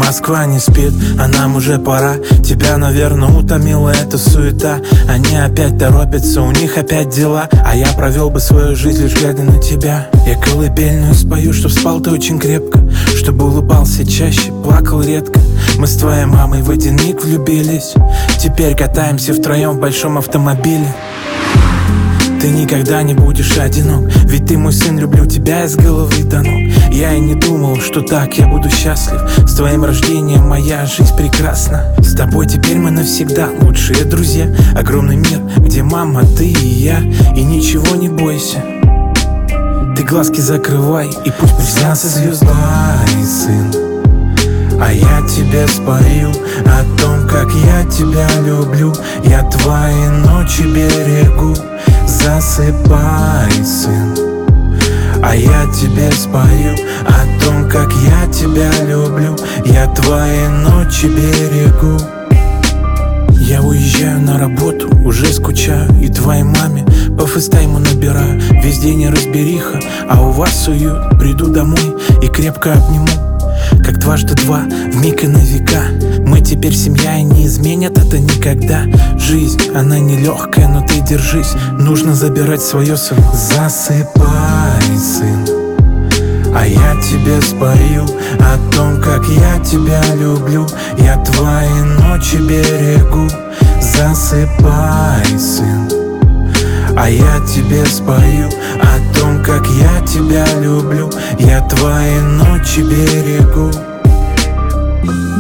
Москва не спит, а нам уже пора. Тебя, наверное, утомила эта суета. Они опять торопятся, у них опять дела. А я провел бы свою жизнь, лишь глядя на тебя. Я колыбельную спою, чтоб спал ты очень крепко, чтобы улыбался чаще, плакал редко. Мы с твоей мамой в один миг влюбились. Теперь катаемся втроем в большом автомобиле. Ты никогда не будешь одинок, ведь ты мой сын, люблю тебя из головы до ног. Я и не думал, что так я буду счастлив. С твоим рождением моя жизнь прекрасна. С тобой теперь мы навсегда лучшие друзья. Огромный мир, где мама, ты и я. И ничего не бойся, ты глазки закрывай, и пусть приснятся звезды. Сын, а я тебе спою о том, как я тебя люблю. Я твои ночи берегу. Засыпай, сын, а я тебе спою о том, как я тебя люблю. Я твои ночи берегу. Я уезжаю на работу, уже скучаю, и твоей маме по фейстайму набираю. Везде неразбериха, а у вас уют. Приду домой и крепко обниму, как дважды два, вмиг и на века. Мы теперь семья, и не изменят это никогда. Жизнь, она нелегкая, но ты держись. Нужно забирать свое, сын. Засыпай, сын, а я тебе спою о том, как я тебя люблю. Я твои ночи берегу. Засыпай, сын, а я тебе спою о том, как я тебя люблю. Я твои ночи берегу.